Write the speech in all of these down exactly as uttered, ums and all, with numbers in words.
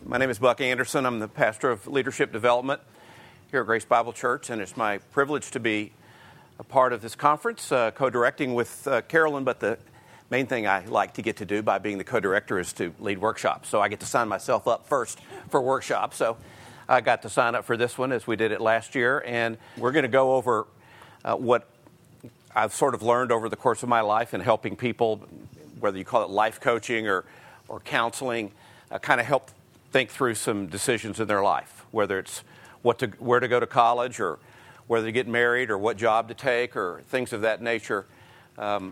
My name is Buck Anderson. I'm the pastor of leadership development here at Grace Bible Church, and it's my privilege to be a part of this conference, uh, co-directing with uh, Carolyn, but the main thing I like to get to do by being the co-director is to lead workshops. So I get to sign myself up first for workshops. So I got to sign up for this one as we did it last year, and we're going to go over uh, what I've sort of learned over the course of my life in helping people, whether you call it life coaching or, or counseling, uh, kind of help think through some decisions in their life, whether it's what to, where to go to college or whether to get married or what job to take or things of that nature. Um,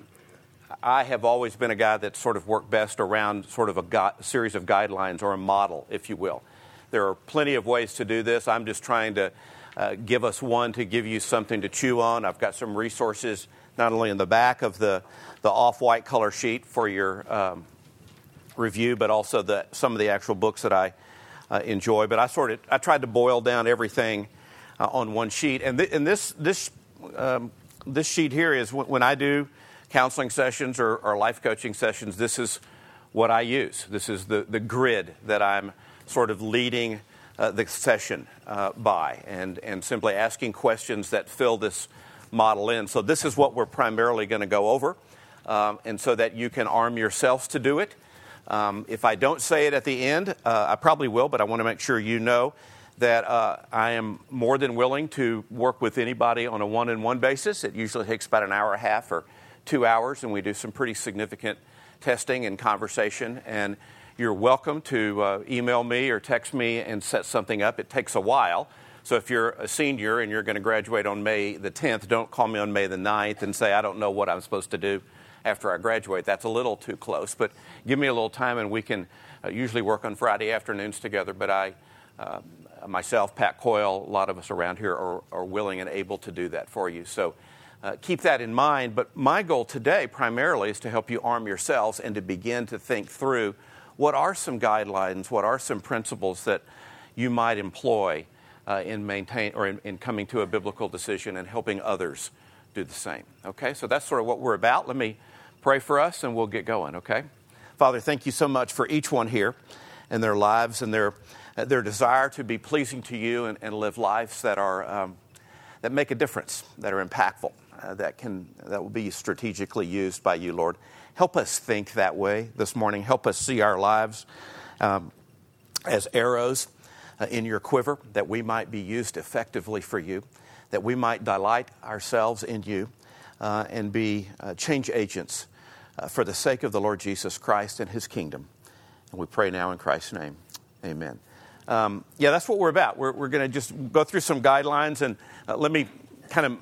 I have always been a guy that sort of worked best around sort of a, gu- a series of guidelines or a model, if you will. There are plenty of ways to do this. I'm just trying to uh, give us one to give you something to chew on. I've got some resources not only in the back of the, the off-white color sheet for your um, review, but also the, some of the actual books that I uh, enjoy. But I sort of I tried to boil down everything uh, on one sheet. And, th- and this this um, this sheet here is w- when I do counseling sessions or, or life coaching sessions, this is what I use. This is the, the grid that I'm sort of leading uh, the session uh, by and, and simply asking questions that fill this model in. So this is what we're primarily going to go over, um, and so that you can arm yourselves to do it. Um, if I don't say it at the end, uh, I probably will, but I want to make sure you know that uh, I am more than willing to work with anybody on a one-on-one basis. It usually takes about an hour and a half or two hours, and we do some pretty significant testing and conversation. And you're welcome to uh, email me or text me and set something up. It takes a while. So if you're a senior and you're going to graduate on May the tenth, don't call me on May the ninth and say, I don't know what I'm supposed to do after I graduate. That's a little too close. But give me a little time, and we can uh, usually work on Friday afternoons together. But I, uh, myself, Pat Coyle, a lot of us around here are, are willing and able to do that for you. So uh, keep that in mind. But my goal today primarily is to help you arm yourselves and to begin to think through what are some guidelines, what are some principles that you might employ uh, in maintain or in, in coming to a biblical decision and helping others do the same. Okay, so that's sort of what we're about. Let me pray for us and we'll get going, okay? Father, thank you so much for each one here and their lives and their their desire to be pleasing to you and, and live lives that are um, that make a difference, that are impactful, uh, that can that will be strategically used by you, Lord. Help us think that way this morning. Help us see our lives um, as arrows uh, in your quiver, that we might be used effectively for you, that we might delight ourselves in you uh, and be uh, change agents uh, for the sake of the Lord Jesus Christ and his kingdom. And we pray now in Christ's name. Amen. Um, yeah, that's what we're about. We're, we're going to just go through some guidelines, and uh, let me kind of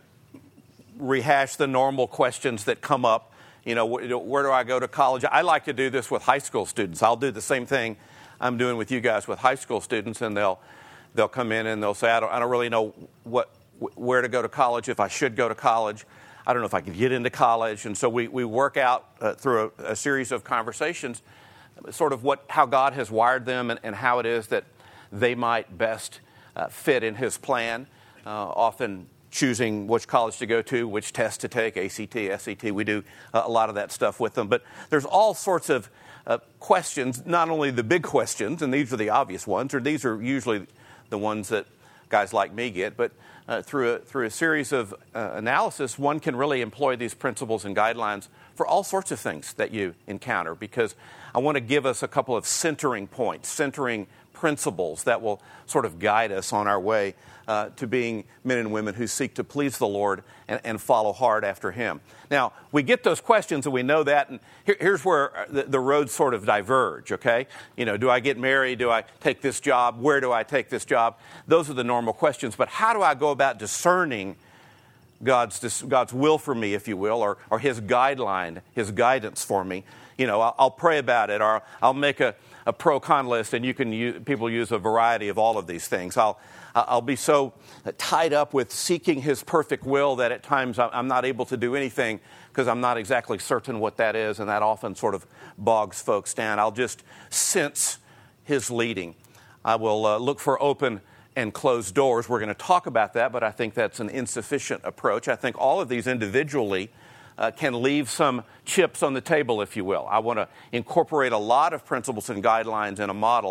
rehash the normal questions that come up. You know, wh- where do I go to college? I like to do this with high school students. I'll do the same thing I'm doing with you guys with high school students, and they'll they'll come in and they'll say, I don't, I don't really know what where to go to college, if I should go to college. I don't know if I could get into college. And so we, we work out uh, through a, a series of conversations sort of what how God has wired them and, and how it is that they might best uh, fit in his plan, uh, often choosing which college to go to, which test to take, A C T, S A T. We do uh, a lot of that stuff with them. But there's all sorts of uh, questions, not only the big questions, and these are the obvious ones, or these are usually the ones that guys like me get, but uh, through, a, through a series of uh, analysis, one can really employ these principles and guidelines for all sorts of things that you encounter, because I want to give us a couple of centering points, centering principles that will sort of guide us on our way uh, to being men and women who seek to please the Lord and, and follow hard after him. Now, we get those questions and we know that, and here, here's where the, the roads sort of diverge, okay? You know, do I get married? Do I take this job? Where do I take this job? Those are the normal questions, but how do I go about discerning God's God's will for me, if you will, or, or his guideline, his guidance for me? You know, I'll, I'll pray about it, or I'll make a, a pro-con list, and you can use, people use a variety of all of these things. I'll I'll be so tied up with seeking his perfect will that at times I'm not able to do anything because I'm not exactly certain what that is, and that often sort of bogs folks down. I'll just sense his leading. I will uh, look for open and closed doors. We're going to talk about that, but I think that's an insufficient approach. I think all of these individually uh, can leave some chips on the table, if you will. I want to incorporate a lot of principles and guidelines in a model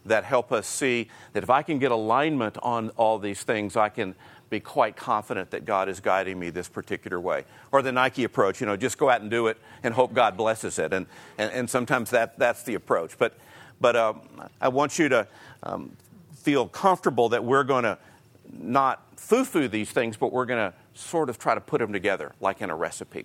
that help us see that if I can get alignment on all these things, I can be quite confident that God is guiding me this particular way. Or the Nike approach, you know, just go out and do it and hope God blesses it. And and, and sometimes that that's the approach. But but um, I want you to um, feel comfortable that we're going to not foo-foo these things, but we're going to sort of try to put them together like in a recipe.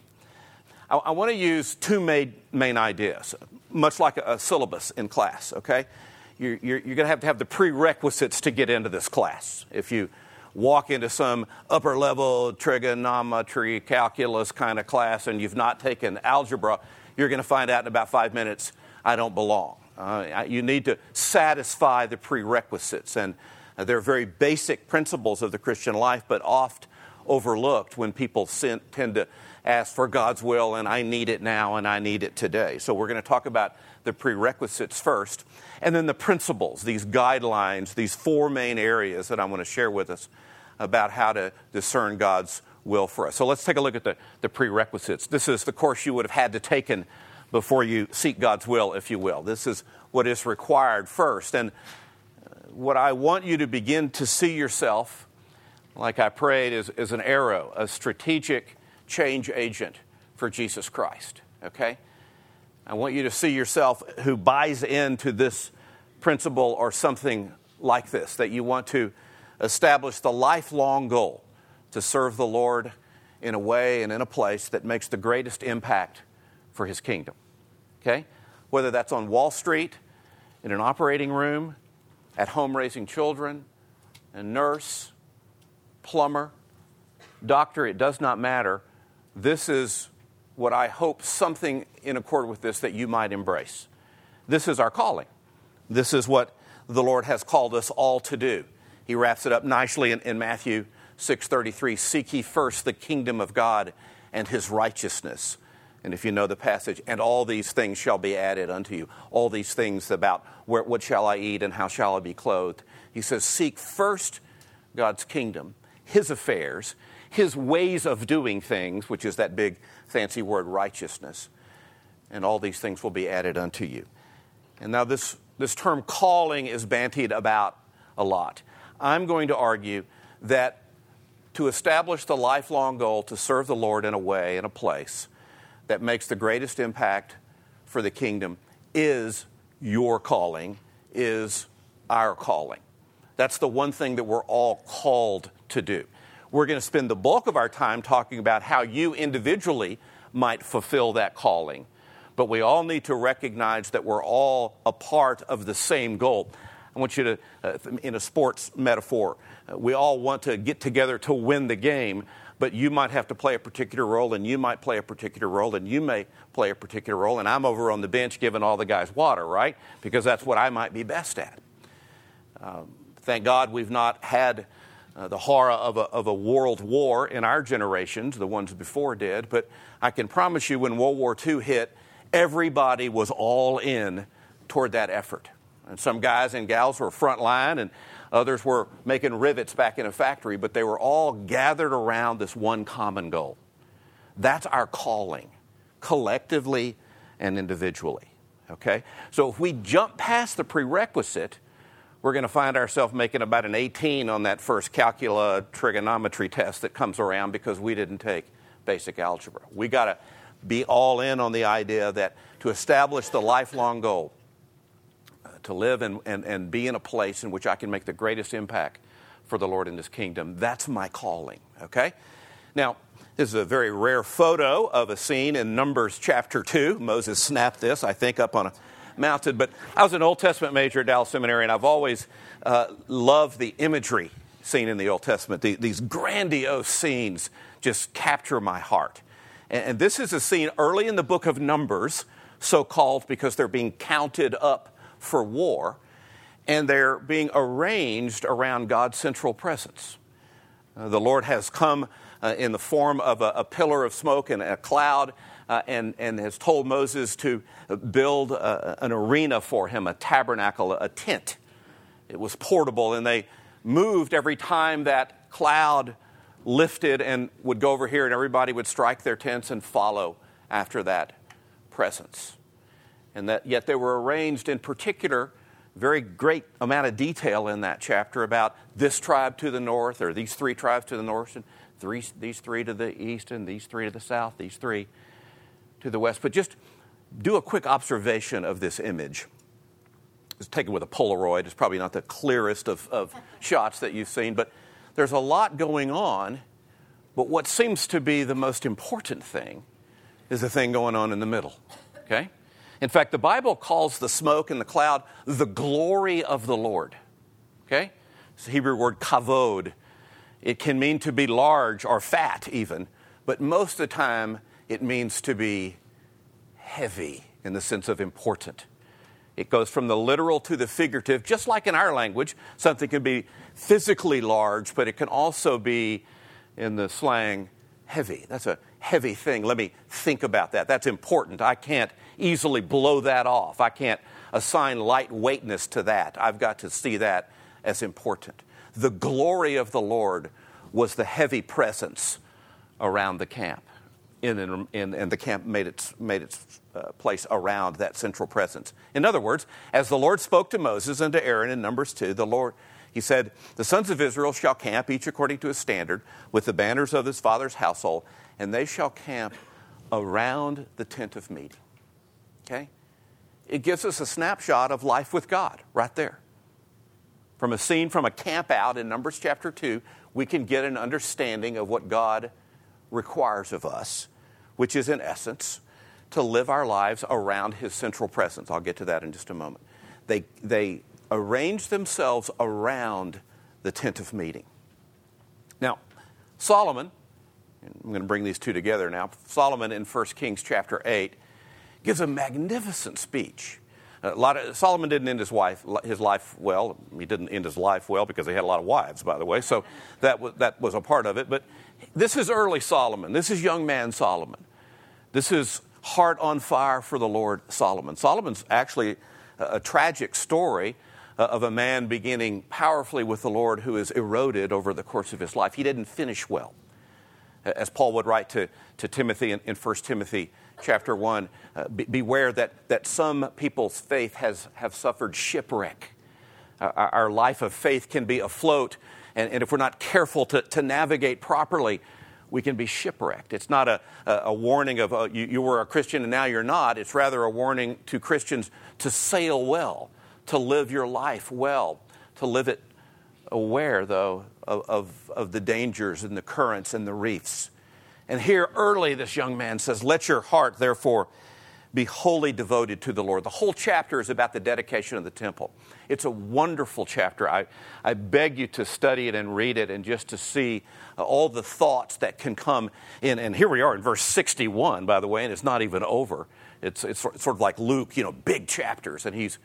I, I want to use two main, main ideas, much like a, a syllabus in class, okay? You're, you're, you're going to have to have the prerequisites to get into this class. If you walk into some upper-level trigonometry, calculus kind of class and you've not taken algebra, you're going to find out in about five minutes, I don't belong. Uh, you need to satisfy the prerequisites, and uh, they're very basic principles of the Christian life, but oft overlooked when people sin, tend to ask for God's will, and I need it now, and I need it today. So we're going to talk about the prerequisites first, and then the principles, these guidelines, these four main areas that I want to share with us about how to discern God's will for us. So let's take a look at the, the prerequisites. This is the course you would have had to taken before you seek God's will, if you will. This is what is required first. And what I want you to begin to see yourself, like I prayed, is, is an arrow, a strategic change agent for Jesus Christ, okay? I want you to see yourself who buys into this principle or something like this, that you want to establish the lifelong goal to serve the Lord in a way and in a place that makes the greatest impact for his kingdom, okay? Whether that's on Wall Street, in an operating room, at home raising children, a nurse, plumber, doctor, it does not matter. This is what I hope, something in accord with this that you might embrace. This is our calling. This is what the Lord has called us all to do. He wraps it up nicely in, in Matthew six thirty-three, seek ye first the kingdom of God and his righteousness. And if you know the passage, and all these things shall be added unto you. All these things about where, what shall I eat and how shall I be clothed. He says, seek first God's kingdom, his affairs, his ways of doing things, which is that big fancy word, righteousness. And all these things will be added unto you. And now this, this term calling is bantied about a lot. I'm going to argue that to establish the lifelong goal to serve the Lord in a way, in a place that makes the greatest impact for the kingdom is your calling, is our calling. That's the one thing that we're all called to do. We're going to spend the bulk of our time talking about how you individually might fulfill that calling. But we all need to recognize that we're all a part of the same goal. I want you to, uh, in a sports metaphor, uh, we all want to get together to win the game, but you might have to play a particular role, and you might play a particular role, and you may play a particular role, and I'm over on the bench giving all the guys water, right? Because that's what I might be best at. Um, thank God we've not had uh, the horror of a, of a world war in our generations, the ones before did, but I can promise you when World War Two hit, everybody was all in toward that effort. And some guys and gals were front line, and others were making rivets back in a factory, but they were all gathered around this one common goal. That's our calling, collectively and individually, okay? So if we jump past the prerequisite, we're going to find ourselves making about an eighteen on that first calcula trigonometry test that comes around because we didn't take basic algebra. We got to be all in on the idea that to establish the lifelong goal, to live and, and, and be in a place in which I can make the greatest impact for the Lord in His kingdom. That's my calling, okay? Now, this is a very rare photo of a scene in Numbers chapter two. Moses snapped this, I think, up on a mountain. But I was an Old Testament major at Dallas Seminary, and I've always uh, loved the imagery seen in the Old Testament. The, these grandiose scenes just capture my heart. And, and this is a scene early in the book of Numbers, so-called because they're being counted up for war, and they're being arranged around God's central presence. Uh, the Lord has come uh, in the form of a, a pillar of smoke and a cloud, uh, and, and has told Moses to build a, an arena for him, a tabernacle, a tent. It was portable, and they moved every time that cloud lifted and would go over here, and everybody would strike their tents and follow after that presence. And that yet they were arranged in particular very great amount of detail in that chapter about this tribe to the north, or these three tribes to the north, and three, these three to the east, and these three to the south, these three to the west. But just do a quick observation of this image. It's taken with a Polaroid. It's probably not the clearest of, of shots that you've seen, but there's a lot going on. But what seems to be the most important thing is the thing going on in the middle, okay? In fact, the Bible calls the smoke and the cloud the glory of the Lord, okay? It's the Hebrew word kavod. It can mean to be large or fat even, but most of the time it means to be heavy in the sense of important. It goes from the literal to the figurative, just like in our language. Something can be physically large, but it can also be, in the slang, heavy. That's a heavy thing. Let me think about that. That's important. I can't easily blow that off. I can't assign lightweightness to that. I've got to see that as important. The glory of the Lord was the heavy presence around the camp. In, in, in, and the camp made its, made its uh, place around that central presence. In other words, as the Lord spoke to Moses and to Aaron in Numbers two, the Lord, he said, the sons of Israel shall camp, each according to his standard, with the banners of his father's household, and they shall camp around the tent of meeting. Okay? It gives us a snapshot of life with God right there. From a scene from a camp out in Numbers chapter two, we can get an understanding of what God requires of us, which is in essence to live our lives around his central presence. I'll get to that in just a moment. They, they arrange themselves around the tent of meeting. Now, Solomon, I'm going to bring these two together now. Solomon in First Kings chapter eight gives a magnificent speech. A lot of, Solomon didn't end his wife his life well. He didn't end his life well because he had a lot of wives, by the way. So that was, that was a part of it. But this is early Solomon. This is young man Solomon. This is heart on fire for the Lord Solomon. Solomon's actually a, a tragic story uh, of a man beginning powerfully with the Lord who is eroded over the course of his life. He didn't finish well. As Paul would write to, to Timothy in, in First Timothy chapter one, uh, be, beware that, that some people's faith has have suffered shipwreck. Uh, our, our life of faith can be afloat, and, and if we're not careful to, to navigate properly, we can be shipwrecked. It's not a, a, a warning of uh, you, you were a Christian and now you're not. It's rather a warning to Christians to sail well, to live your life well, to live it aware, though, of, of, of the dangers and the currents and the reefs. And here early this young man says, let your heart, therefore, be wholly devoted to the Lord. The whole chapter is about the dedication of the temple. It's a wonderful chapter. I, I beg you to study it and read it and just to see uh, all the thoughts that can come in. And here we are in verse sixty-one, by the way, and it's not even over. It's, it's sort of like Luke, you know, big chapters, and he's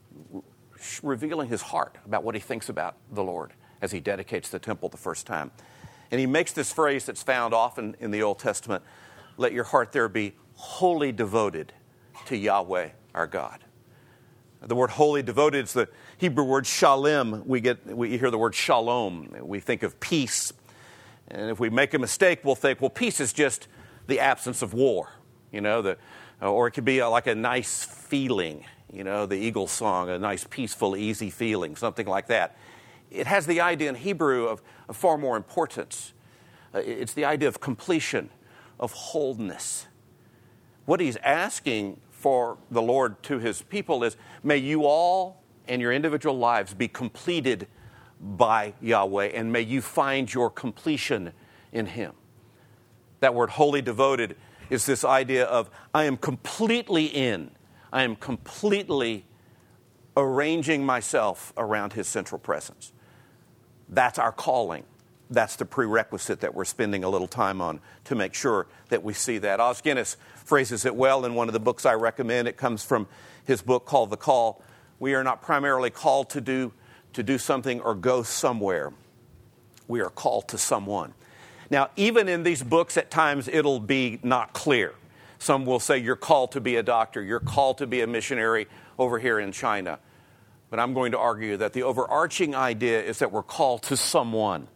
revealing his heart about what he thinks about the Lord as he dedicates the temple the first time. And he makes this phrase that's found often in the Old Testament, let your heart there be wholly devoted to Yahweh, our God. The word wholly devoted is the Hebrew word shalem. We get we hear the word shalom. We think of peace. And if we make a mistake, we'll think, well, peace is just the absence of war, you know, the, or it could be like a nice feeling, you know, the Eagles song, a nice, peaceful, easy feeling, something like that. It has the idea in Hebrew of, of far more importance. Uh, it's the idea of completion, of wholeness. What he's asking for the Lord to his people is, may you all and your individual lives be completed by Yahweh, and may you find your completion in him. That word wholly devoted is this idea of, I am completely in, I am completely arranging myself around his central presence. That's our calling. That's the prerequisite that we're spending a little time on to make sure that we see that. Os Guinness phrases it well in one of the books I recommend. It comes from his book called The Call. We are not primarily called to do, to do something or go somewhere. We are called to someone. Now, even in these books, at times it'll be not clear. Some will say you're called to be a doctor, you're called to be a missionary over here in China. But I'm going to argue that the overarching idea is that we're called to someone,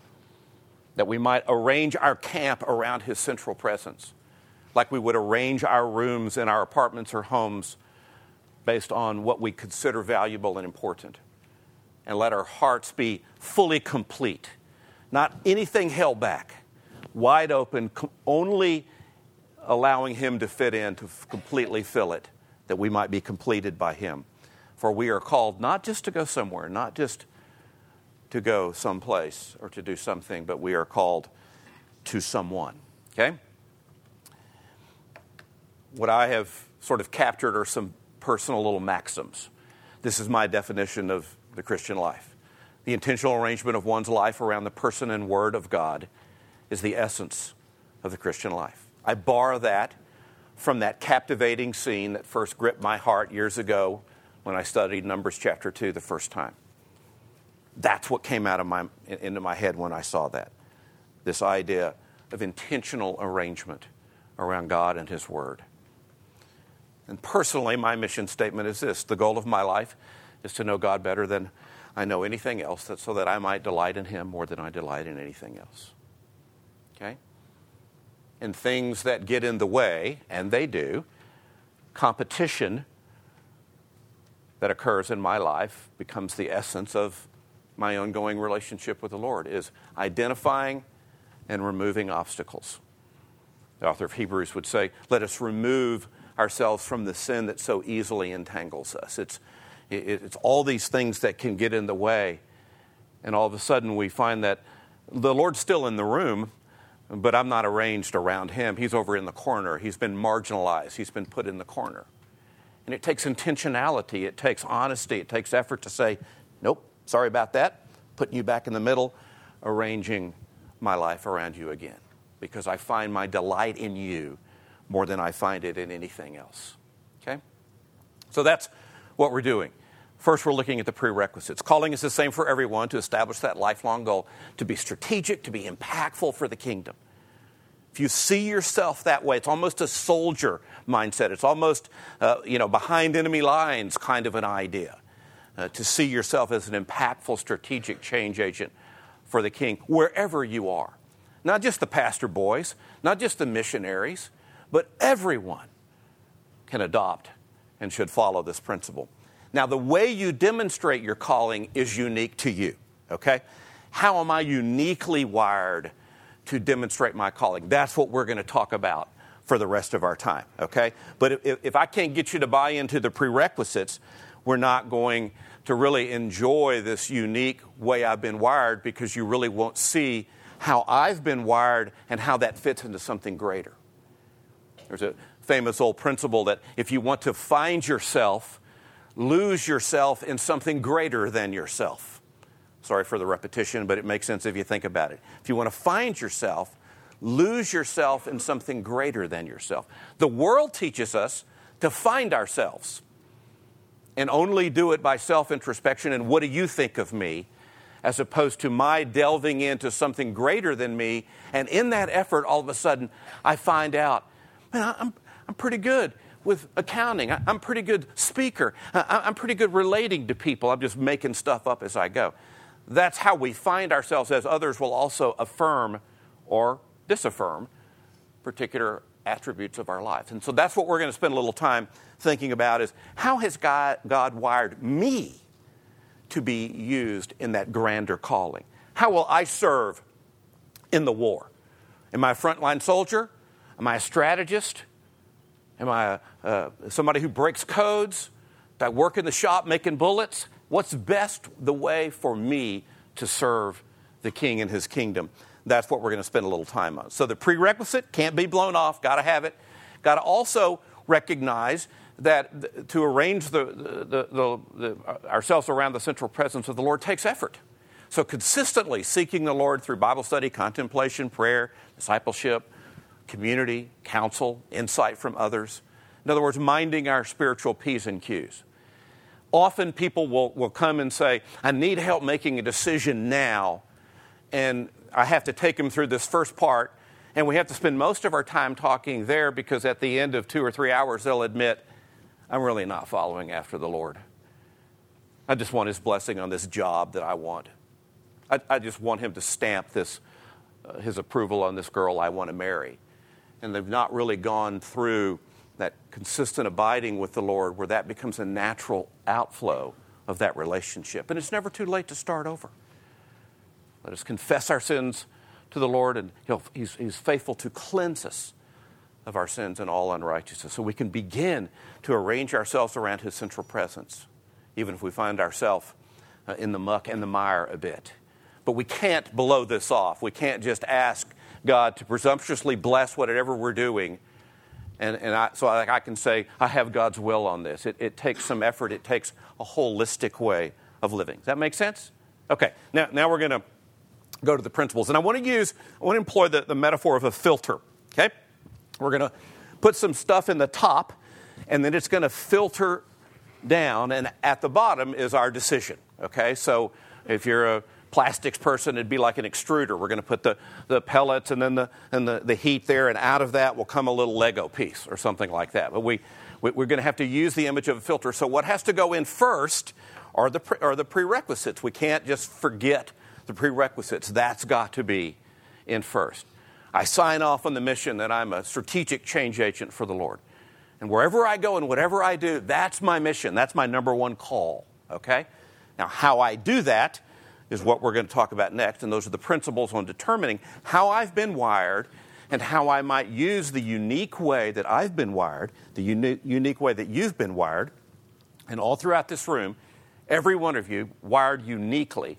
that we might arrange our camp around his central presence, like we would arrange our rooms in our apartments or homes based on what we consider valuable and important. And let our hearts be fully complete, not anything held back, wide open, only allowing him to fit in, to completely fill it, that we might be completed by him. For we are called not just to go somewhere, not just to go someplace or to do something, but we are called to someone. Okay? What I have sort of captured are some personal little maxims. This is my definition of the Christian life. The intentional arrangement of one's life around the person and word of God is the essence of the Christian life. I borrow that from that captivating scene that first gripped my heart years ago when I studied Numbers chapter two the first time. That's what came out of my into my head when I saw that. This idea of intentional arrangement around God and his word. And personally, my mission statement is this: the goal of my life is to know God better than I know anything else, that so that I might delight in him more than I delight in anything else. Okay? And things that get in the way, and they do, competition that occurs in my life becomes the essence of my ongoing relationship with the Lord, is identifying and removing obstacles. The author of Hebrews would say, let us remove ourselves from the sin that so easily entangles us. It's, it's all these things that can get in the way, and all of a sudden we find that the Lord's still in the room, but I'm not arranged around him. He's over in the corner. He's been marginalized. He's been put in the corner. And it takes intentionality. It takes honesty. It takes effort to say, nope, sorry about that. Putting you back in the middle, arranging my life around you again. Because I find my delight in you more than I find it in anything else. Okay? So that's what we're doing. First, we're looking at the prerequisites. Calling is the same for everyone, to establish that lifelong goal, to be strategic, to be impactful for the kingdom. If you see yourself that way, it's almost a soldier mindset. It's almost, uh, you know, behind enemy lines kind of an idea. Uh, to see yourself as an impactful, strategic change agent for the king, wherever you are. Not just the pastor boys, not just the missionaries, but everyone can adopt and should follow this principle. Now, the way you demonstrate your calling is unique to you, okay? How am I uniquely wired to demonstrate my calling? That's what we're going to talk about for the rest of our time, okay? But if, if I can't get you to buy into the prerequisites, we're not going to really enjoy this unique way I've been wired, because you really won't see how I've been wired and how that fits into something greater. There's a famous old principle that if you want to find yourself, lose yourself in something greater than yourself. Sorry for the repetition, but it makes sense if you think about it. If you want to find yourself, lose yourself in something greater than yourself. The world teaches us to find ourselves and only do it by self-introspection and what do you think of me, as opposed to my delving into something greater than me. And in that effort, all of a sudden, I find out, man, I'm, I'm pretty good with accounting. I'm a pretty good speaker. I'm pretty good relating to people. I'm just making stuff up as I go. That's how we find ourselves, as others will also affirm or disaffirm particular attributes of our lives. And so that's what we're going to spend a little time thinking about, is how has God, God wired me to be used in that grander calling? How will I serve in the war? Am I a frontline soldier? Am I a strategist? Am I a, uh, somebody who breaks codes? Do I work in the shop making bullets? What's best the way for me to serve the King and his kingdom? That's what we're going to spend a little time on. So the prerequisite can't be blown off. Got to have it. Got to also recognize that th- to arrange the, the, the, the, uh, ourselves around the central presence of the Lord takes effort. So consistently seeking the Lord through Bible study, contemplation, prayer, discipleship, community, counsel, insight from others. In other words, minding our spiritual P's and Q's. Often people will, will come and say, I need help making a decision now, and I have to take them through this first part, and we have to spend most of our time talking there, because at the end of two or three hours they'll admit, I'm really not following after the Lord. I just want his blessing on this job that I want. I, I just want him to stamp this, uh, his approval on this girl I want to marry. And they've not really gone through that consistent abiding with the Lord, where that becomes a natural outflow of that relationship. And it's never too late to start over. Let us confess our sins to the Lord, and he'll, he's, he's faithful to cleanse us of our sins and all unrighteousness, so we can begin to arrange ourselves around his central presence, even if we find ourselves uh, in the muck and the mire a bit. But we can't blow this off. We can't just ask God to presumptuously bless whatever we're doing. And, and I, so I, I can say, I have God's will on this. It, it takes some effort. It takes a holistic way of living. Does that make sense? Okay, now, now we're going to go to the principles. And I want to use, I want to employ the, the metaphor of a filter, okay? We're going to put some stuff in the top, and then it's going to filter down, and at the bottom is our decision, okay? So if you're a plastics person, it'd be like an extruder. We're going to put the, the pellets and then the and the, the heat there, and out of that will come a little Lego piece or something like that. But we, we we're going to have to use the image of a filter. So what has to go in first are the pre, are the prerequisites. We can't just forget the prerequisites. That's got to be in first. I sign off on the mission that I'm a strategic change agent for the Lord. And wherever I go and whatever I do, that's my mission. That's my number one call, okay? Now, how I do that is what we're going to talk about next, and those are the principles on determining how I've been wired and how I might use the unique way that I've been wired, the uni- unique way that you've been wired, and all throughout this room, every one of you wired uniquely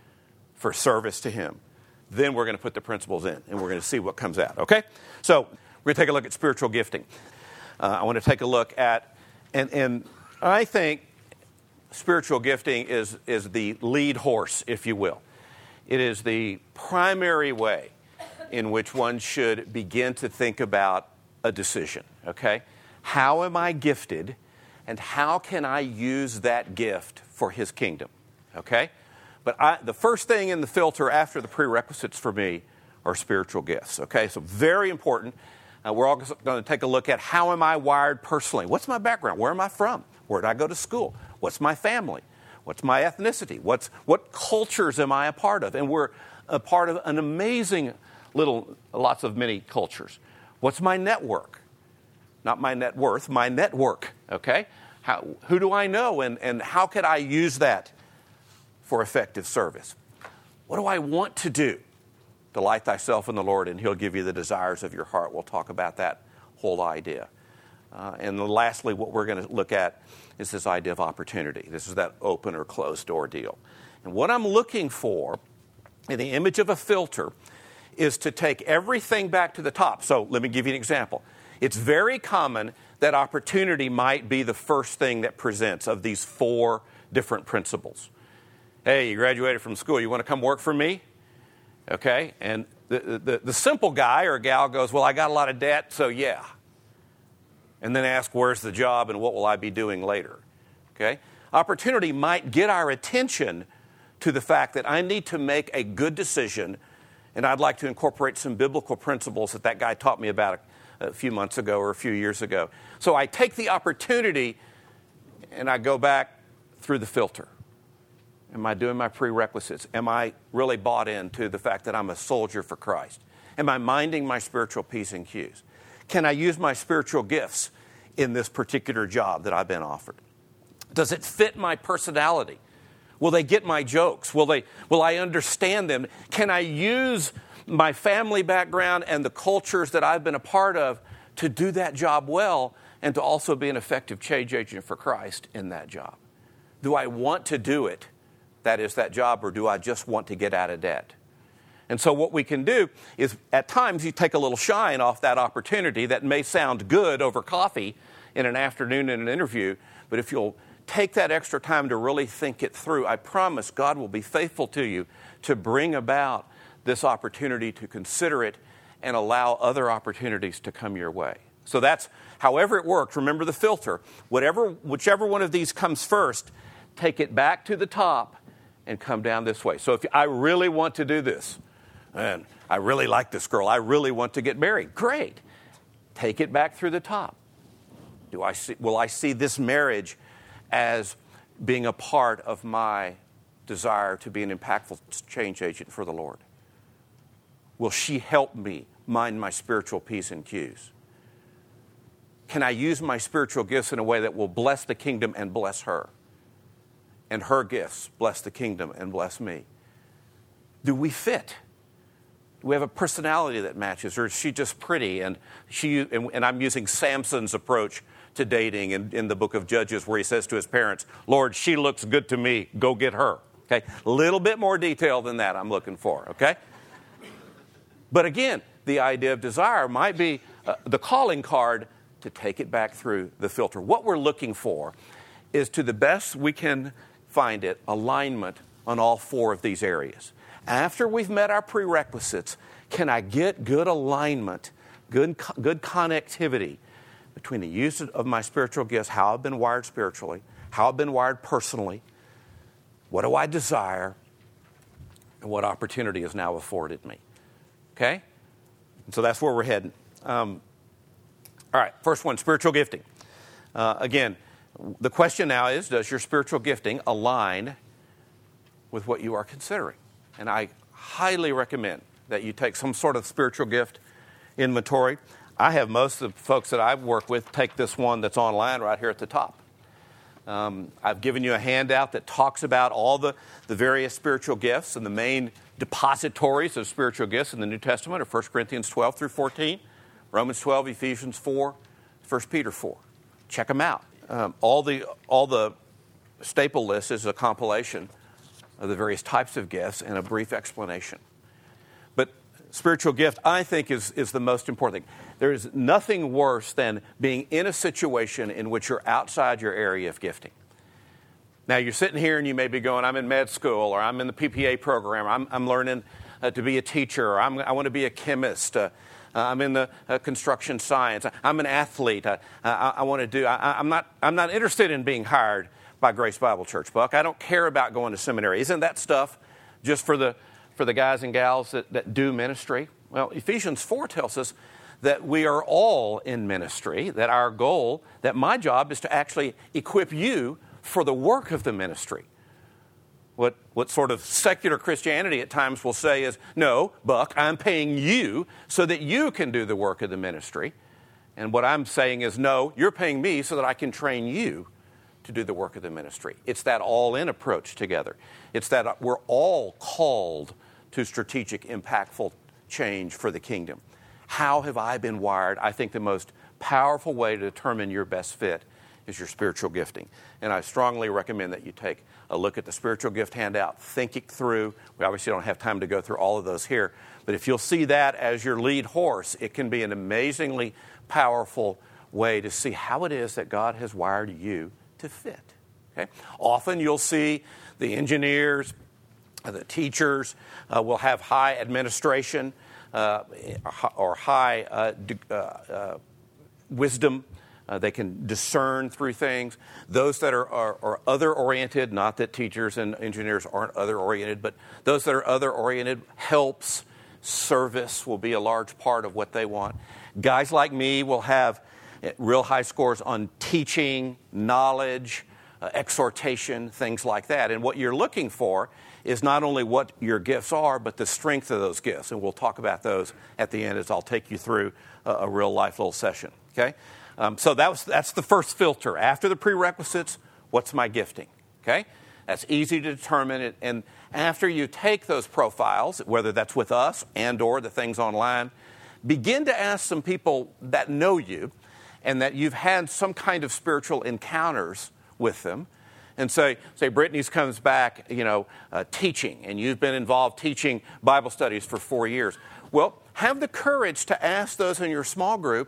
for service to Him. Then we're going to put the principles in, and we're going to see what comes out, okay? So we're going to take a look at spiritual gifting. Uh, I want to take a look at, and, and I think spiritual gifting is, is the lead horse, if you will. It is the primary way in which one should begin to think about a decision, okay? How am I gifted, and how can I use that gift for His kingdom, okay? But I, the first thing in the filter after the prerequisites for me are spiritual gifts, okay? So very important. Uh, we're also going to take a look at how am I wired personally? What's my background? Where am I from? Where did I go to school? What's my family? What's my ethnicity? What's, what cultures am I a part of? And we're a part of an amazing little, lots of many cultures. What's my network? Not my net worth, my network, okay? How, who do I know, and, and how could I use that for effective service? What do I want to do? Delight thyself in the Lord, and He'll give you the desires of your heart. We'll talk about that whole idea. Uh, and then lastly, what we're going to look at is this idea of opportunity. This is that open or closed door deal. And what I'm looking for in the image of a filter is to take everything back to the top. So let me give you an example. It's very common that opportunity might be the first thing that presents of these four different principles. Hey, you graduated from school. You want to come work for me? Okay. And the, the, the simple guy or gal goes, well, I got a lot of debt, so yeah. And then ask, where's the job and what will I be doing later? Okay. Opportunity might get our attention to the fact that I need to make a good decision, and I'd like to incorporate some biblical principles that that guy taught me about a, a few months ago or a few years ago. So I take the opportunity and I go back through the filter. Am I doing my prerequisites? Am I really bought into the fact that I'm a soldier for Christ? Am I minding my spiritual P's and Q's? Can I use my spiritual gifts in this particular job that I've been offered? Does it fit my personality? Will they get my jokes? Will they? Will I understand them? Can I use my family background and the cultures that I've been a part of to do that job well and to also be an effective change agent for Christ in that job? Do I want to do it? That is that job, or do I just want to get out of debt? And so what we can do is at times you take a little shine off that opportunity that may sound good over coffee in an afternoon in an interview, but if you'll take that extra time to really think it through, I promise God will be faithful to you to bring about this opportunity, to consider it and allow other opportunities to come your way. So that's however it works. Remember the filter. Whatever, whichever one of these comes first, take it back to the top and come down this way. So if I really want to do this, and I really like this girl, I really want to get married, great. Take it back through the top. Do I see, will I see this marriage as being a part of my desire to be an impactful change agent for the Lord? Will she help me mind my spiritual P's and Q's? can I use my spiritual gifts in a way that will bless the kingdom and bless her? And her gifts bless the kingdom and bless me. Do we fit? Do we have a personality that matches? Or is she just pretty? And she and, and I'm using Samson's approach to dating in, in the book of Judges, where he says to his parents, Lord, she looks good to me. Go get her. Okay? A little bit more detail than that I'm looking for. Okay? But again, the idea of desire might be uh, the calling card to take it back through the filter. What we're looking for is, to the best we can find it, alignment on all four of these areas. After we've met our prerequisites, can I get good alignment, good, good connectivity between the use of my spiritual gifts, how I've been wired spiritually, how I've been wired personally, what do I desire, and what opportunity is now afforded me. Okay? And so that's where we're heading. Um, all right, first one, spiritual gifting. Uh, again, the question now is, does your spiritual gifting align with what you are considering? And I highly recommend that you take some sort of spiritual gift inventory. I have most of the folks that I've worked with take this one that's online right here at the top. Um, I've given you a handout that talks about all the, the various spiritual gifts, and the main depositories of spiritual gifts in the New Testament are First Corinthians twelve through fourteen, Romans twelve, Ephesians four, First Peter four. Check them out. Um, all the all the staple list is a compilation of the various types of gifts and a brief explanation. But spiritual gift, I think, is, is the most important thing. There is nothing worse than being in a situation in which you're outside your area of gifting. Now, you're sitting here and you may be going, I'm in med school, or I'm in the P P A program, or I'm, I'm learning uh, to be a teacher, or I'm, I want to be a chemist, uh, uh, I'm in the uh, construction science, I'm an athlete, uh, I, I want to do, I, I'm not, I'm not interested in being hired by Grace Bible Church, Buck. I don't care about going to seminary. Isn't that stuff just for the for the guys and gals that, that do ministry? Well, Ephesians four tells us that we are all in ministry, that our goal, that my job is to actually equip you for the work of the ministry. What what sort of secular Christianity at times will say is, no, Buck, I'm paying you so that you can do the work of the ministry. And what I'm saying is, no, you're paying me so that I can train you to do the work of the ministry. It's that all-in approach together. It's that we're all called to strategic, impactful change for the kingdom. How have I been wired? I think the most powerful way to determine your best fit is your spiritual gifting. And I strongly recommend that you take a look at the spiritual gift handout, think it through. We obviously don't have time to go through all of those here, but if you'll see that as your lead horse, it can be an amazingly powerful way to see how it is that God has wired you to fit. Okay? Often you'll see the engineers, the teachers uh, will have high administration uh, or high uh, uh, uh, wisdom. Uh, they can discern through things. Those that are, are, are other-oriented, not that teachers and engineers aren't other-oriented, but those that are other-oriented, helps, service will be a large part of what they want. Guys like me will have real high scores on teaching, knowledge, uh, exhortation, things like that. And what you're looking for is not only what your gifts are, but the strength of those gifts. And we'll talk about those at the end as I'll take you through a, a real life little session. Okay? Um, so that was, that's the first filter. After the prerequisites, what's my gifting? Okay? That's easy to determine. And after you take those profiles, whether that's with us and or the things online, begin to ask some people that know you and that you've had some kind of spiritual encounters with them. And say, say Brittany's comes back, you know, uh, teaching, and you've been involved teaching Bible studies for four years. Well, have the courage to ask those in your small group,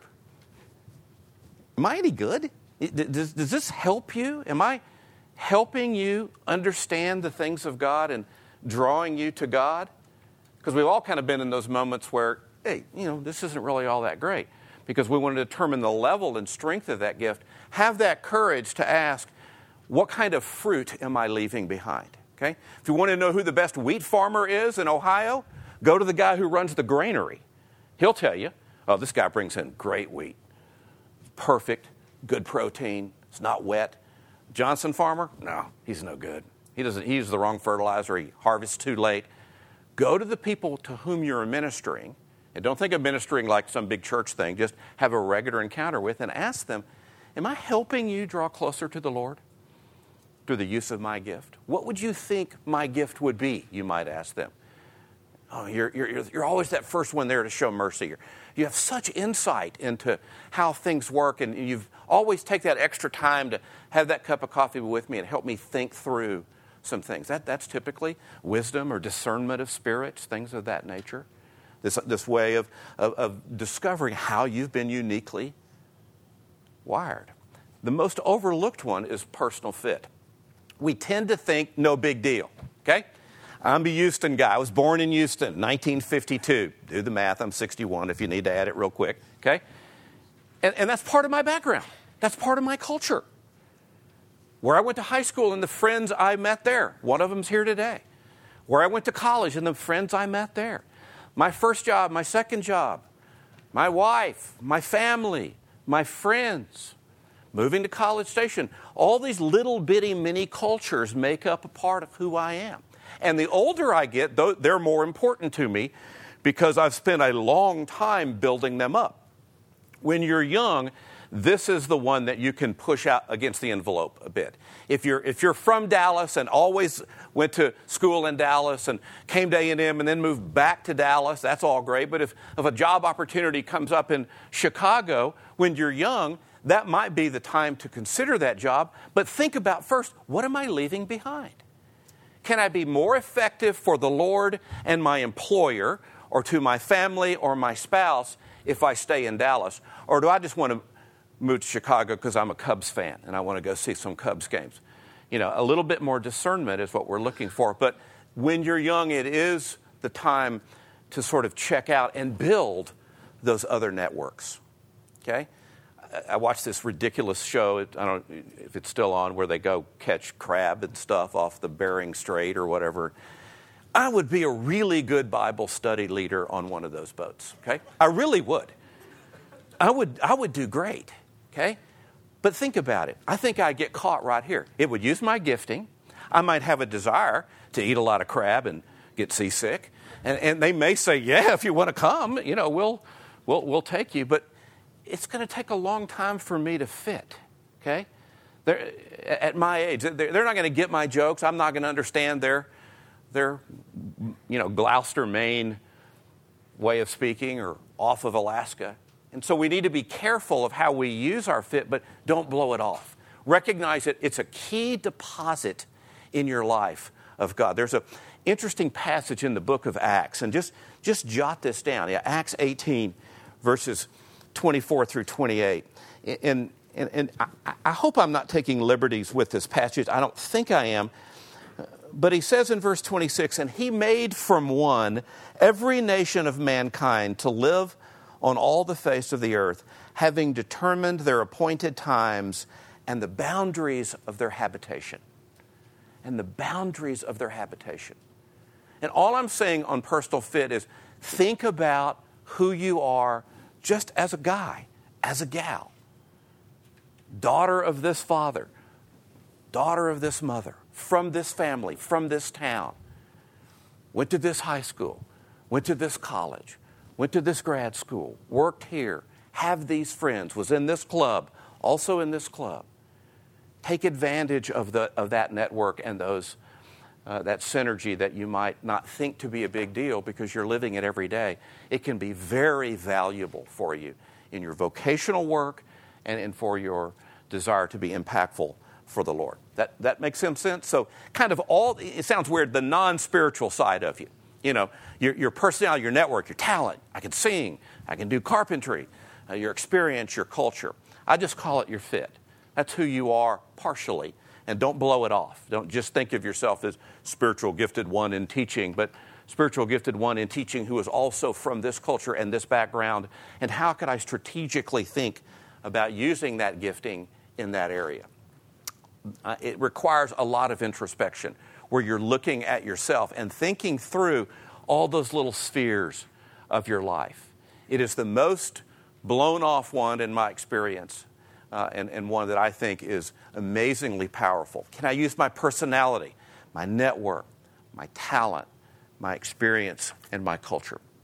am I any good? Does, does this help you? Am I helping you understand the things of God and drawing you to God? Because we've all kind of been in those moments where, hey, you know, this isn't really all that great. Because we want to determine the level and strength of that gift. Have that courage to ask, what kind of fruit am I leaving behind? Okay? If you want to know who the best wheat farmer is in Ohio, go to the guy who runs the granary. He'll tell you, oh, this guy brings in great wheat. Perfect, good protein, it's not wet. Johnson farmer? No, he's no good. He doesn't. He uses the wrong fertilizer. He harvests too late. Go to the people to whom you're ministering And don't think of ministering like some big church thing. Just have a regular encounter with and ask them, am I helping you draw closer to the Lord through the use of my gift? What would you think my gift would be, you might ask them. Oh, you're, you're, you're always that first one there to show mercy. You're, you have such insight into how things work, and you've always take that extra time to have that cup of coffee with me and help me think through some things. That, that's typically wisdom or discernment of spirits, things of that nature. This, this way of, of, of discovering how you've been uniquely wired. The most overlooked one is personal fit. We tend to think no big deal, okay? I'm a Houston guy. I was born in Houston, nineteen fifty-two. Do the math. I'm sixty-one if you need to add it real quick, okay? And, and that's part of my background. That's part of my culture. Where I went to high school and the friends I met there. One of them's here today. Where I went to college and the friends I met there. My first job, my second job, my wife, my family, my friends, moving to College Station. All these little bitty mini cultures make up a part of who I am. And the older I get, they're more important to me because I've spent a long time building them up. When you're young, this is the one that you can push out against the envelope a bit. If you're if you're from Dallas and always went to school in Dallas and came to A and M and then moved back to Dallas, that's all great. But if, if a job opportunity comes up in Chicago when you're young, that might be the time to consider that job. But think about first, what am I leaving behind? Can I be more effective for the Lord and my employer or to my family or my spouse if I stay in Dallas? Or do I just want to move to Chicago because I'm a Cubs fan and I want to go see some Cubs games? You know, a little bit more discernment is what we're looking for. But when you're young, it is the time to sort of check out and build those other networks, okay? I watched this ridiculous show, I don't know if it's still on, where they go catch crab and stuff off the Bering Strait or whatever. I would be a really good Bible study leader on one of those boats, okay? I really would. I would, I would do great, okay? But think about it. I think I'd get caught right here. It would use my gifting. I might have a desire to eat a lot of crab and get seasick. And, and they may say, yeah, if you want to come, you know, we'll, we'll, we'll take you. But it's going to take a long time for me to fit, okay? They're, at my age, they're, they're not going to get my jokes. I'm not going to understand their, their, you know, Gloucester, Maine way of speaking or off of Alaska. And so we need to be careful of how we use our fit, but don't blow it off. Recognize that it's a key deposit in your life of God. There's an interesting passage in the book of Acts, and just, just jot this down. Yeah, Acts eighteen, verses twenty-four through twenty-eight. And, and, and I, I hope I'm not taking liberties with this passage. I don't think I am. But he says in verse twenty-six, and he made from one every nation of mankind to live on all the face of the earth, having determined their appointed times and the boundaries of their habitation. And the boundaries of their habitation. And all I'm saying on personal fit is think about who you are just as a guy, as a gal. Daughter of this father, daughter of this mother, from this family, from this town. Went to this high school, went to this college, went to this grad school, worked here, have these friends, was in this club, also in this club. Take advantage of the of that network and those uh, that synergy that you might not think to be a big deal because you're living it every day. It can be very valuable for you in your vocational work and, and for your desire to be impactful for the Lord. That that makes some sense? So kind of all, it sounds weird, the non-spiritual side of you. You know, your, your personality, your network, your talent. I can sing. I can do carpentry. Uh, your experience, your culture. I just call it your fit. That's who you are partially. And don't blow it off. Don't just think of yourself as spiritual gifted one in teaching, but spiritual gifted one in teaching who is also from this culture and this background. And how could I strategically think about using that gifting in that area? Uh, it requires a lot of introspection where you're looking at yourself and thinking through all those little spheres of your life. It is the most blown off one in my experience, uh, and, and one that I think is amazingly powerful. Can I use my personality, my network, my talent, my experience, and my culture?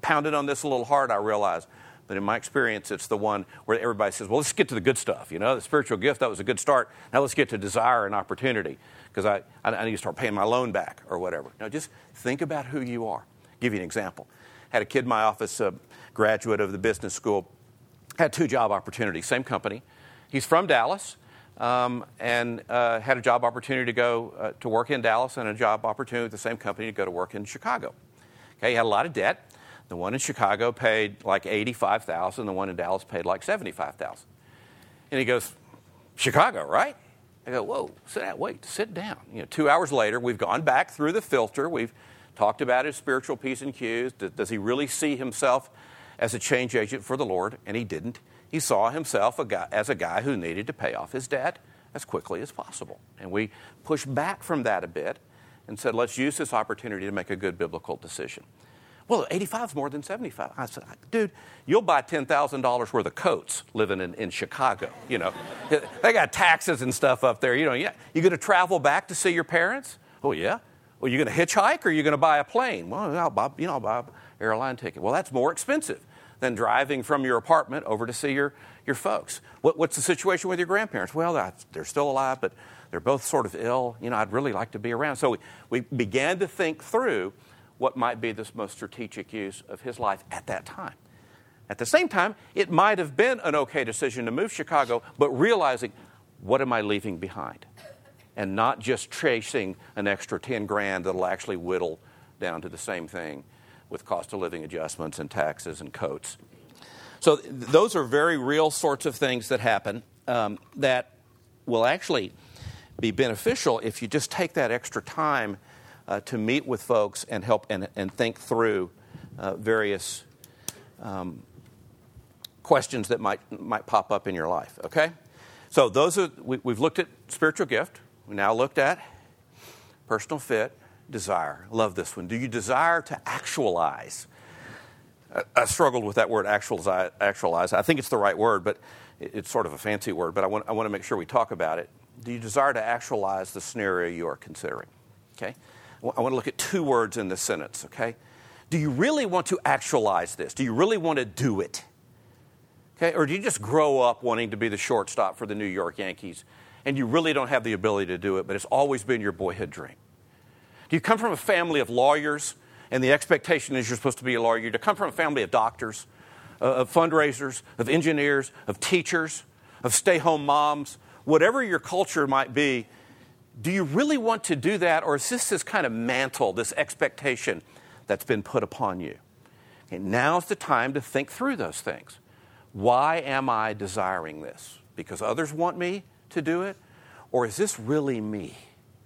pounded on this a little hard, I realize. But in my experience, it's the one where everybody says, well, let's get to the good stuff. You know, the spiritual gift, that was a good start. Now let's get to desire and opportunity because I, I need to start paying my loan back or whatever. No, just think about who you are. I'll give you an example. Had a kid in my office, a graduate of the business school, had two job opportunities, same company. He's from Dallas um, and uh, had a job opportunity to go uh, to work in Dallas and a job opportunity with the same company to go to work in Chicago. Okay, he had a lot of debt. The one in Chicago paid like eighty-five thousand dollars. The one in Dallas paid like seventy-five thousand dollars. And he goes, Chicago, right? I go, whoa, sit down, wait, sit down. You know, two hours later, we've gone back through the filter. We've talked about his spiritual P's and Q's. Does, does he really see himself as a change agent for the Lord? And he didn't. He saw himself a guy, as a guy who needed to pay off his debt as quickly as possible. And we pushed back from that a bit and said, let's use this opportunity to make a good biblical decision. Well, eighty-five is more than seventy-five. I said, dude, you'll buy ten thousand dollars worth of coats living in, in Chicago. You know, they got taxes and stuff up there. You know, yeah. You going to travel back to see your parents? Oh, yeah. Well, you going to hitchhike or are you going to buy a plane? Well, I'll buy, you know, I'll buy an airline ticket. Well, that's more expensive than driving from your apartment over to see your, your folks. What, what's the situation with your grandparents? Well, they're still alive, but they're both sort of ill. You know, I'd really like to be around. So we, we began to think through what might be the most strategic use of his life at that time. At the same time, it might have been an okay decision to move to Chicago, but realizing, what am I leaving behind? And not just chasing an extra ten grand that'll actually whittle down to the same thing with cost of living adjustments and taxes and coats. So th- those are very real sorts of things that happen um, that will actually be beneficial if you just take that extra time Uh, to meet with folks and help and, and think through uh, various um, questions that might might pop up in your life. Okay, so those are we, we've looked at spiritual gift. We now looked at personal fit, desire. Love this one. Do you desire to actualize? I, I struggled with that word actualize. Actualize. I think it's the right word, but it, it's sort of a fancy word. But I want I want to make sure we talk about it. Do you desire to actualize the scenario you are considering? Okay. I want to look at two words in this sentence, okay? Do you really want to actualize this? Do you really want to do it? Okay, or do you just grow up wanting to be the shortstop for the New York Yankees and you really don't have the ability to do it, but it's always been your boyhood dream? Do you come from a family of lawyers and the expectation is you're supposed to be a lawyer? Do you come from a family of doctors, uh, of fundraisers, of engineers, of teachers, of stay-home moms? Whatever your culture might be, do you really want to do that, or is this this kind of mantle, this expectation that's been put upon you? Okay, now's the time to think through those things. Why am I desiring this? Because others want me to do it? Or is this really me?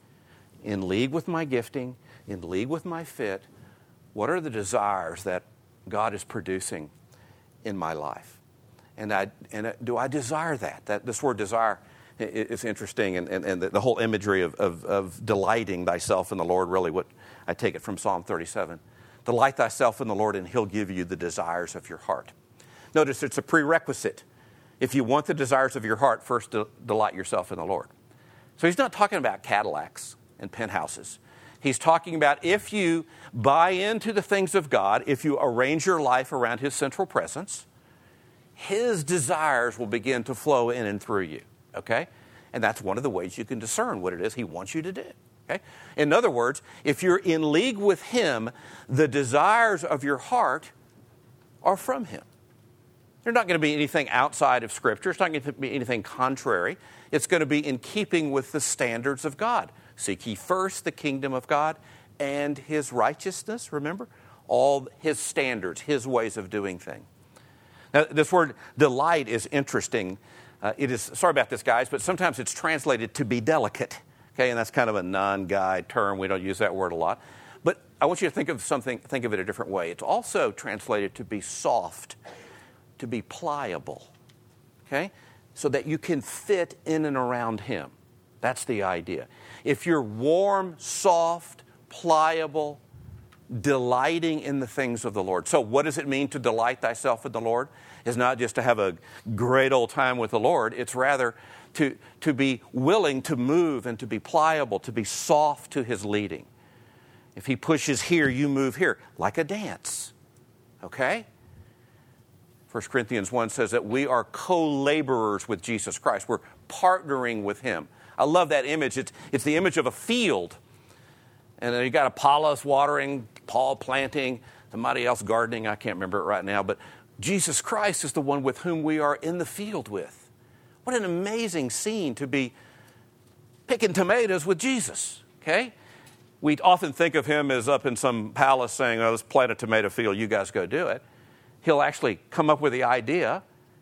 In league with my gifting, in league with my fit, what are the desires that God is producing in my life? And I and do I desire that? That this word desire, it's interesting, and, and, and the whole imagery of, of, of delighting thyself in the Lord, really what I take it from Psalm thirty-seven. Delight thyself in the Lord, and he'll give you the desires of your heart. Notice it's a prerequisite. If you want the desires of your heart, first de- delight yourself in the Lord. So he's not talking about Cadillacs and penthouses. He's talking about if you buy into the things of God, if you arrange your life around his central presence, his desires will begin to flow in and through you. Okay? And that's one of the ways you can discern what it is he wants you to do. Okay? In other words, if you're in league with him, the desires of your heart are from him. They're not going to be anything outside of Scripture. It's not going to be anything contrary. It's going to be in keeping with the standards of God. Seek ye first the kingdom of God and his righteousness, remember? All his standards, his ways of doing things. Now, this word delight is interesting. Uh, it is, sorry about this, guys, but sometimes it's translated to be delicate, okay? And that's kind of a non-guide term. We don't use that word a lot. But I want you to think of something, think of it a different way. It's also translated to be soft, to be pliable, okay? So that you can fit in and around him. That's the idea. If you're warm, soft, pliable, delighting in the things of the Lord. So what does it mean to delight thyself in the Lord? It's not just to have a great old time with the Lord. It's rather to, to be willing to move and to be pliable, to be soft to his leading. If he pushes here, you move here, like a dance. okay? First Corinthians one says that we are co-laborers with Jesus Christ. We're partnering with him. I love that image. It's, it's the image of a field. And then you got Apollos watering, Paul planting, somebody else gardening. I can't remember it right now. But Jesus Christ is the one with whom we are in the field with. What an amazing scene to be picking tomatoes with Jesus, okay? We often think of him as up in some palace saying, oh, let's plant a tomato field, you guys go do it. He'll actually come up with the idea,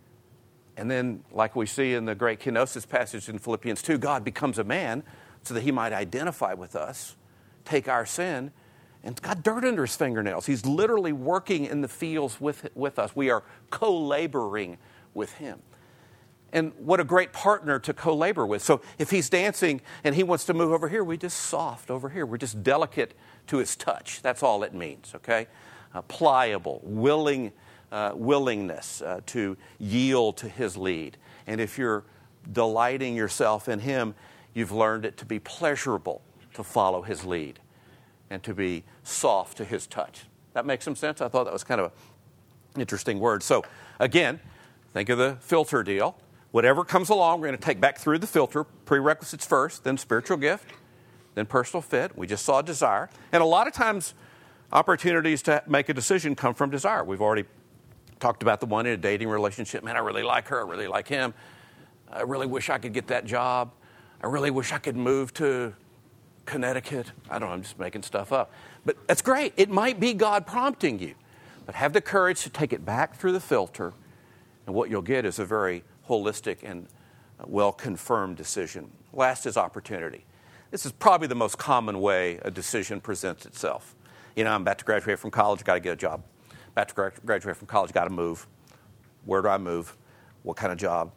and then, like we see in the great kenosis passage in Philippians two, God becomes a man so that he might identify with us, take our sin, and got dirt under his fingernails. He's literally working in the fields with, with us. We are co-laboring with him. And what a great partner to co-labor with. So if he's dancing and he wants to move over here, we just soft over here. We're just delicate to his touch. That's all it means, okay? Uh, pliable, willing, uh, willingness uh, to yield to his lead. And if you're delighting yourself in him, you've learned it to be pleasurable to follow his lead and to be soft to his touch. That makes some sense? I thought that was kind of an interesting word. So again, think of the filter deal. Whatever comes along, we're going to take back through the filter, prerequisites first, then spiritual gift, then personal fit. We just saw desire. And a lot of times, opportunities to make a decision come from desire. We've already talked about the one in a dating relationship. Man, I really like her. I really like him. I really wish I could get that job. I really wish I could move to Connecticut. I don't know, I'm just making stuff up. But that's great. It might be God prompting you. But have the courage to take it back through the filter, and what you'll get is a very holistic and well-confirmed decision. Last is opportunity. This is probably the most common way a decision presents itself. You know, I'm about to graduate from college, got to get a job. About to gra- graduate from college, got to move. Where do I move? What kind of job?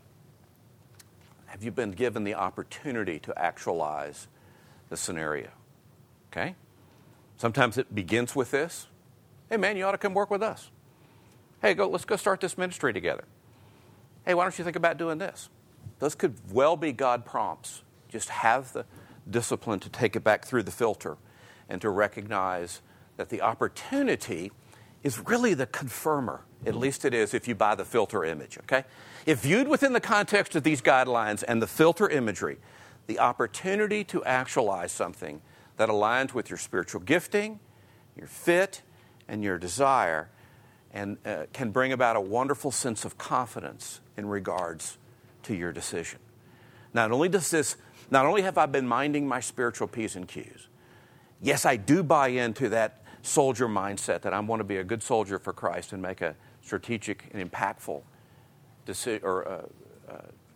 Have you been given the opportunity to actualize the scenario? Okay? Sometimes it begins with this. Hey, man, you ought to come work with us. Hey, go. Let's go start this ministry together. Hey, why don't you think about doing this? Those could well be God prompts. Just have the discipline to take it back through the filter and to recognize that the opportunity is really the confirmer. At least it is if you buy the filter image, okay? If viewed within the context of these guidelines and the filter imagery, the opportunity to actualize something that aligns with your spiritual gifting, your fit, and your desire, and uh, can bring about a wonderful sense of confidence in regards to your decision. Not only does this, not only have I been minding my spiritual P's and Q's, yes, I do buy into that soldier mindset that I want to be a good soldier for Christ and make a strategic and impactful decision or uh, uh,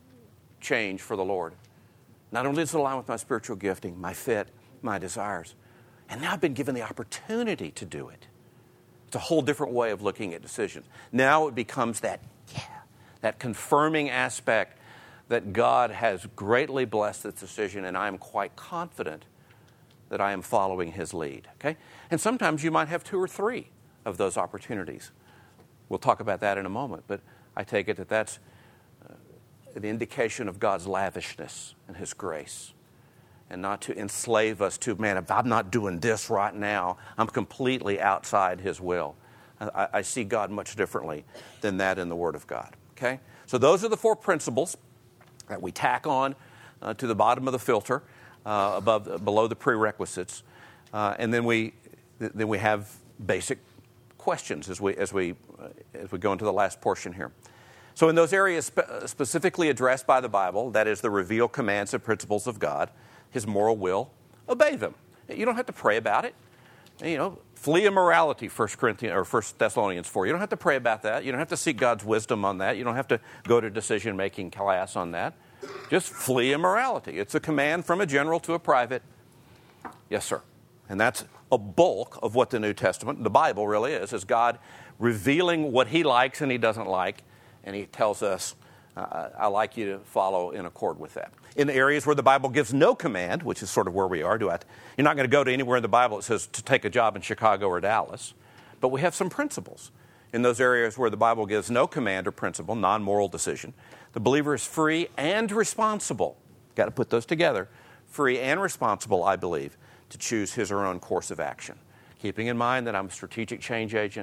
change for the Lord. Not only does it align with my spiritual gifting, my fit, my desires, and now I've been given the opportunity to do it. It's a whole different way of looking at decisions. Now it becomes that, yeah, that confirming aspect that God has greatly blessed this decision, and I am quite confident that I am following his lead, okay? And sometimes you might have two or three of those opportunities. We'll talk about that in a moment, but I take it that that's uh, an indication of God's lavishness and his grace, and not to enslave us to, man, if I'm not doing this right now, I'm completely outside his will. I, I see God much differently than that in the Word of God, okay? So those are the four principles that we tack on uh, to the bottom of the filter, uh, above, uh, below the prerequisites, uh, and then we th- then we have basic questions as we as we uh, as we go into the last portion here. So in those areas spe- specifically addressed by the Bible, that is the revealed commands and principles of God, his moral will, obey them. You don't have to pray about it. You know, flee immorality, First Corinthians or First Thessalonians four. You don't have to pray about that. You don't have to seek God's wisdom on that. You don't have to go to decision-making class on that. Just flee immorality. It's a command from a general to a private. Yes, sir. And that's a bulk of what the New Testament, the Bible really is, is God revealing what he likes and he doesn't like, and he tells us, uh, I like you to follow in accord with that. In areas where the Bible gives no command, which is sort of where we are, do I, you're not going to go to anywhere in the Bible that says to take a job in Chicago or Dallas, but we have some principles. In those areas where the Bible gives no command or principle, non-moral decision, the believer is free and responsible. Got to put those together. Free and responsible, I believe, to choose his or her own course of action. Keeping in mind that I'm a strategic change agent,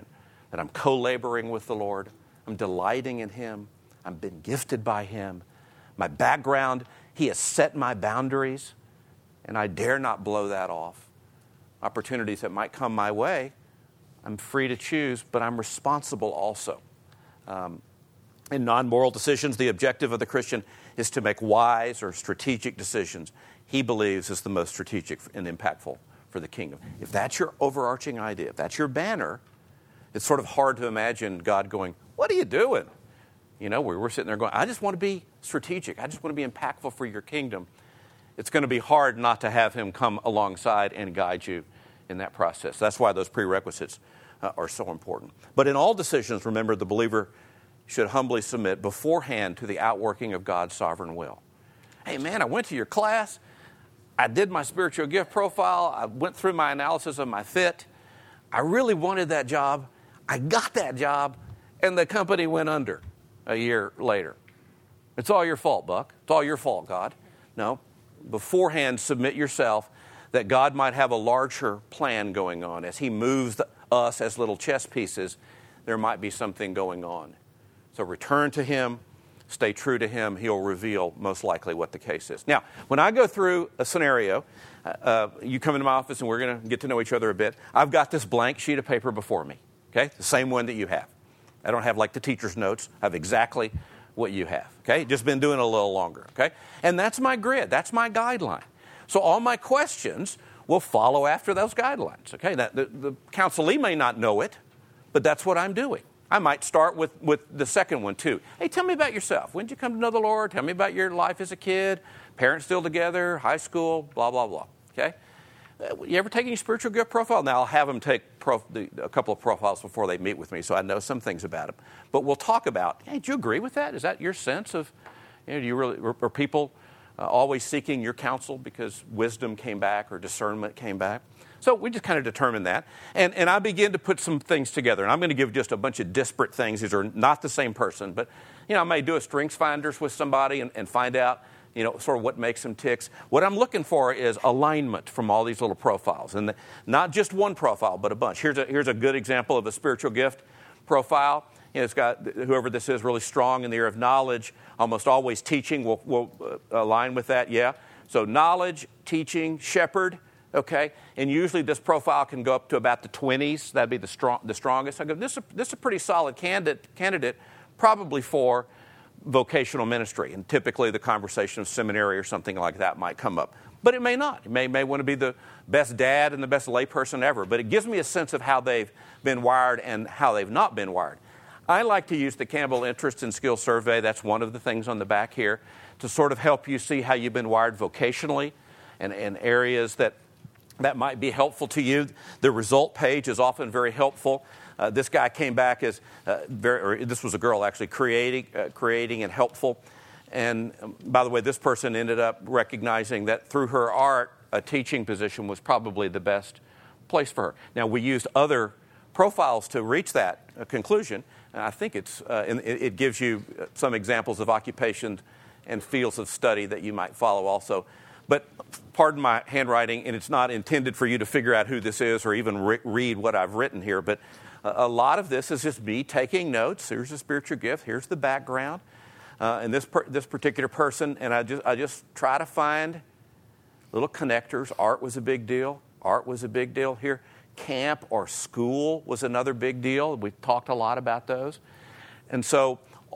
that I'm co-laboring with the Lord. I'm delighting in him. I've been gifted by him. My background, he has set my boundaries, and I dare not blow that off. Opportunities that might come my way, I'm free to choose, but I'm responsible also. Um, in non-moral decisions, the objective of the Christian is to make wise or strategic decisions he believes is the most strategic and impactful for the kingdom. If that's your overarching idea, if that's your banner, it's sort of hard to imagine God going, what are you doing? You know, we were sitting there going, I just want to be strategic. I just want to be impactful for your kingdom. It's going to be hard not to have him come alongside and guide you in that process. That's why those prerequisites uh, are so important. But in all decisions, remember, the believer should humbly submit beforehand to the outworking of God's sovereign will. Hey, man, I went to your class. I did my spiritual gift profile. I went through my analysis of my fit. I really wanted that job. I got that job, and the company went under a year later. It's all your fault, Buck. It's all your fault, God. No. Beforehand, submit yourself that God might have a larger plan going on. As he moves the, us as little chess pieces, there might be something going on. So return to him, stay true to him. He'll reveal most likely what the case is. Now, when I go through a scenario, uh, you come into my office and we're going to get to know each other a bit. I've got this blank sheet of paper before me, okay? The same one that you have. I don't have like the teacher's notes. I have exactly what you have, okay? Just been doing it a little longer, okay? And that's my grid. That's my guideline. So all my questions will follow after those guidelines, okay? That, the, the counselee may not know it, but that's what I'm doing. I might start with, with the second one, too. Hey, tell me about yourself. When did you come to know the Lord? Tell me about your life as a kid, parents still together, high school, blah, blah, blah, okay? You ever take any spiritual gift profile? Now, I'll have them take prof, the, a couple of profiles before they meet with me, so I know some things about them. But we'll talk about, hey, do you agree with that? Is that your sense of, you know, do you really, are people uh, always seeking your counsel because wisdom came back or discernment came back? So we just kind of determine that. And, and I begin to put some things together. And I'm going to give just a bunch of disparate things. These are not the same person. But, you know, I may do a strengths finders with somebody and, and find out, you know, sort of what makes them ticks. What I'm looking for is alignment from all these little profiles. And the, not just one profile, but a bunch. Here's a, here's a good example of a spiritual gift profile. You know, it's got, whoever this is, really strong in the area of knowledge. Almost always teaching will, will uh, align with that, yeah. So knowledge, teaching, shepherd. Okay, and usually this profile can go up to about the twenties. That'd be the strong, the strongest. I go, this is, this is a pretty solid candidate, candidate, probably for vocational ministry. And typically the conversation of seminary or something like that might come up. But it may not. You may, may want to be the best dad and the best layperson ever. But it gives me a sense of how they've been wired and how they've not been wired. I like to use the Campbell Interest and Skill Survey. That's one of the things on the back here to sort of help you see how you've been wired vocationally and in areas that that might be helpful to you. The result page is often very helpful. Uh, this guy came back as uh, very, or this was a girl actually, creating, uh, creating and helpful. And um, by the way, this person ended up recognizing that through her art, a teaching position was probably the best place for her. Now, we used other profiles to reach that uh, conclusion. And I think it's uh, and it, it gives you some examples of occupations and fields of study that you might follow also. But pardon my handwriting, and it's not intended for you to figure out who this is or even re- read what I've written here. But a, a lot of this is just me taking notes. Here's the spiritual gift. Here's the background. Uh, and this per- this particular person, and I just I just try to find little connectors. Art was a big deal. Art was a big deal here. Camp or school was another big deal. We talked a lot about those. And so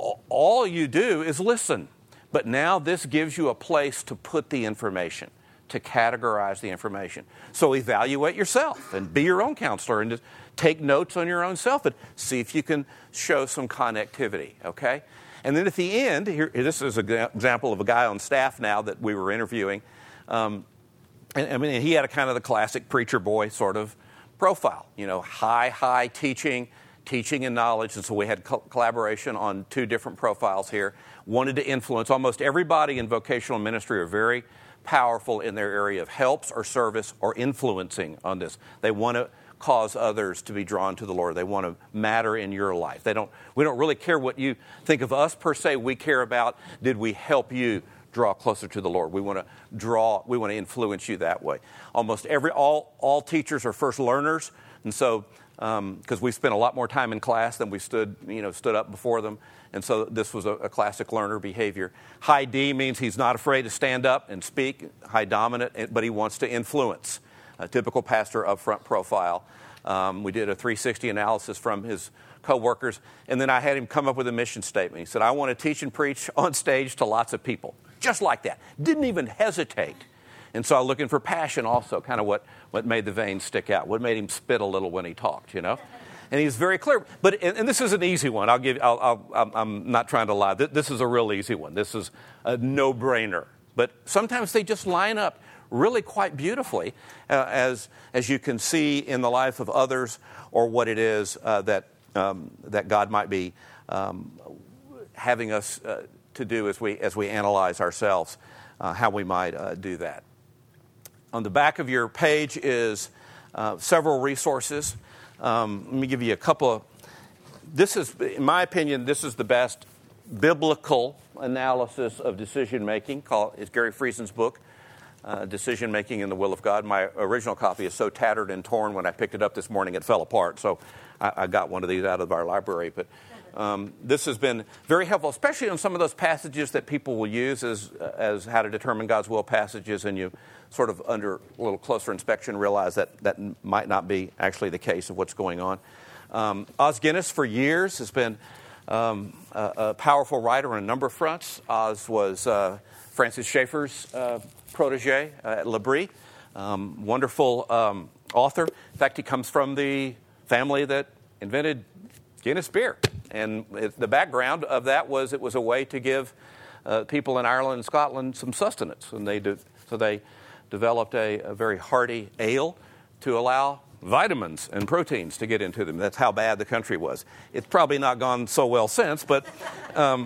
all you do is listen. But now this gives you a place to put the information, to categorize the information. So evaluate yourself and be your own counselor and just take notes on your own self and see if you can show some connectivity, okay? And then at the end, here, this is an example of a guy on staff now that we were interviewing. Um, and, I mean, he had a kind of the classic preacher boy sort of profile, you know, high, high teaching, teaching and knowledge. And so we had co- collaboration on two different profiles here. Wanted to influence. Almost everybody in vocational ministry are very powerful in their area of helps or service or influencing on this. They want to cause others to be drawn to the Lord. They want to matter in your life. They don't. We don't really care what you think of us per se. We care about, did we help you draw closer to the Lord? We want to draw, we want to influence you that way. Almost every, all, all teachers are first learners. And so, because um, we spent a lot more time in class than we stood, you know, stood up before them. And so this was a, a classic learner behavior. High D means he's not afraid to stand up and speak. High dominant, but he wants to influence. A typical pastor upfront profile. Um, we did a three sixty analysis from his coworkers, and then I had him come up with a mission statement. He said, I want to teach and preach on stage to lots of people. Just like that. Didn't even hesitate. And so I'm looking for passion also, kind of what, what made the veins stick out, what made him spit a little when he talked, you know. And he's very clear. But and, and this is an easy one. I'll give. I'll, I'll, I'm not trying to lie. This is a real easy one. This is a no-brainer. But sometimes they just line up really quite beautifully, uh, as as you can see in the life of others, or what it is uh, that um, that God might be um, having us uh, to do as we as we analyze ourselves, uh, how we might uh, do that. On the back of your page is uh, several resources. Um, let me give you a couple of. This is, in my opinion, this is the best biblical analysis of decision making. Called it's Gary Friesen's book. Uh, decision making in the will of God. My original copy is so tattered and torn when I picked it up this morning it fell apart. So I, I got one of these out of our library. But um, this has been very helpful, especially on some of those passages that people will use as as how to determine God's will passages, and you sort of under a little closer inspection realize that that might not be actually the case of what's going on. Um, Os Guinness for years has been um, a, a powerful writer on a number of fronts. Os was uh, Francis Schaeffer's uh, protege uh, at L'Abri, um, wonderful um, author. In fact, he comes from the family that invented Guinness beer. And it, the background of that was it was a way to give uh, people in Ireland and Scotland some sustenance. And they do, so they developed a, a very hearty ale to allow vitamins and proteins to get into them. That's how bad the country was. It's probably not gone so well since, but um,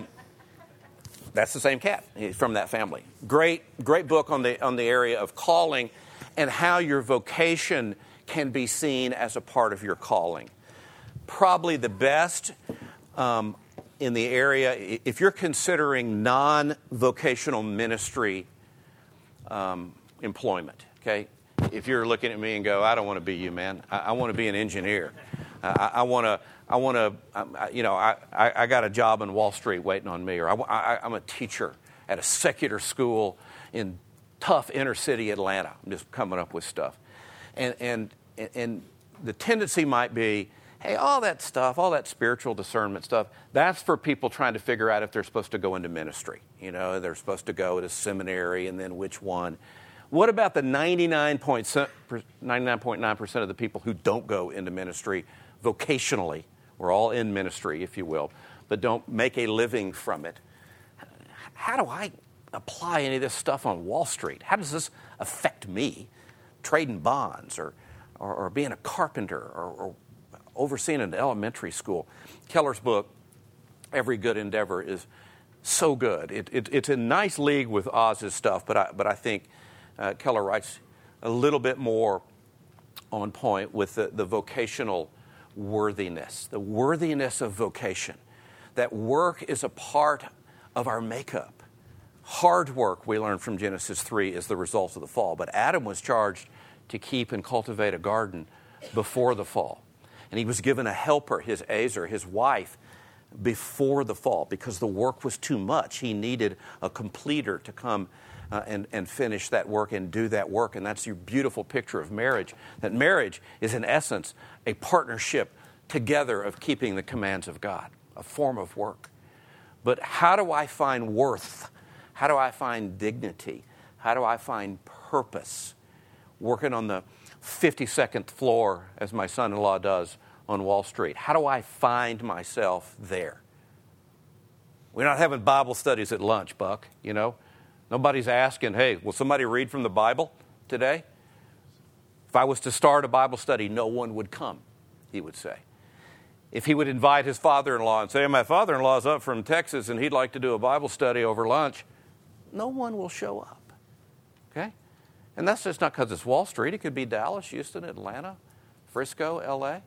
that's the same cat. He's from that family. Great, great book on the on the area of calling and how your vocation can be seen as a part of your calling. Probably the best um, in the area, if you're considering non-vocational ministry um, employment, okay? If you're looking at me and go, I don't want to be you, man. I, I want to be an engineer. I, I want to, I want to, you know, I, I got a job in Wall Street waiting on me, or I, I, I'm a teacher at a secular school in tough inner city Atlanta. I'm just coming up with stuff. And, and, and the tendency might be, hey, all that stuff, all that spiritual discernment stuff, that's for people trying to figure out if they're supposed to go into ministry. You know, they're supposed to go to seminary and then which one. What about the ninety-nine point nine percent of the people who don't go into ministry vocationally? We're all in ministry, if you will, but don't make a living from it. How do I apply any of this stuff on Wall Street? How does this affect me? Trading bonds or, or, or being a carpenter or, or overseeing an elementary school. Keller's book, Every Good Endeavor, is so good. It, it, it's a nice league with Oz's stuff, but I, but I think uh, Keller writes a little bit more on point with the, the vocational worthiness, the worthiness of vocation. That work is a part of our makeup. Hard work, we learn from Genesis three, is the result of the fall. But Adam was charged to keep and cultivate a garden before the fall. And he was given a helper, his Azer, his wife, before the fall. Because the work was too much, he needed a completer to come uh, and, and finish that work and do that work. And that's your beautiful picture of marriage. That marriage is, in essence, a partnership together of keeping the commands of God, a form of work. But how do I find worth? How do I find dignity? How do I find purpose? Working on the fifty-second floor, as my son-in-law does on Wall Street. How do I find myself there? We're not having Bible studies at lunch, Buck, you know. Nobody's asking, hey, will somebody read from the Bible today? If I was to start a Bible study, no one would come, he would say. If he would invite his father-in-law and say, my father-in-law's up from Texas and he'd like to do a Bible study over lunch, no one will show up, okay? And that's just not because it's Wall Street. It could be Dallas, Houston, Atlanta, Frisco, L A.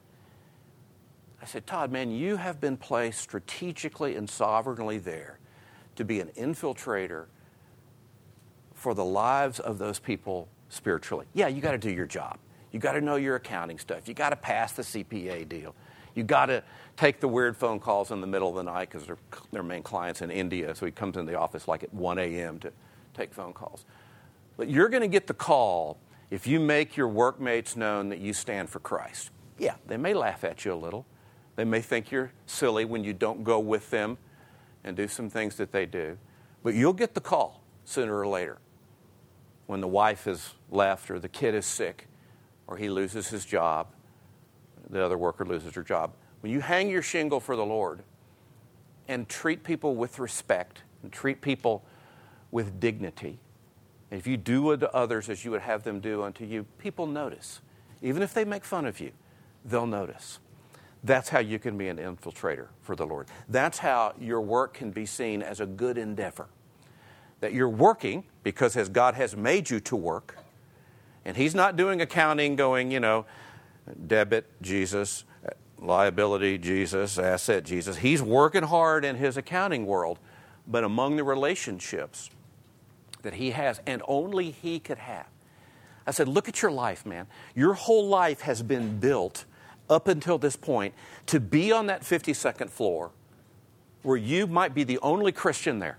I said, Todd, man, you have been placed strategically and sovereignly there to be an infiltrator for the lives of those people spiritually. Yeah, you got to do your job. You got to know your accounting stuff. You got to pass the C P A deal. You got to take the weird phone calls in the middle of the night because their main client's in India, so he comes in the office like at one a.m. to take phone calls. But you're going to get the call if you make your workmates known that you stand for Christ. Yeah, they may laugh at you a little. They may think you're silly when you don't go with them and do some things that they do. But you'll get the call sooner or later when the wife is left or the kid is sick or he loses his job, the other worker loses her job. When you hang your shingle for the Lord and treat people with respect and treat people with dignity, and if you do unto others as you would have them do unto you, people notice. Even if they make fun of you, they'll notice. That's how you can be an infiltrator for the Lord. That's how your work can be seen as a good endeavor. That you're working because as God has made you to work, and He's not doing accounting going, you know, debit, Jesus, liability, Jesus, asset, Jesus. He's working hard in His accounting world, but among the relationships that He has, and only He could have. I said, look at your life, man. Your whole life has been built up until this point to be on that fifty-second floor where you might be the only Christian there.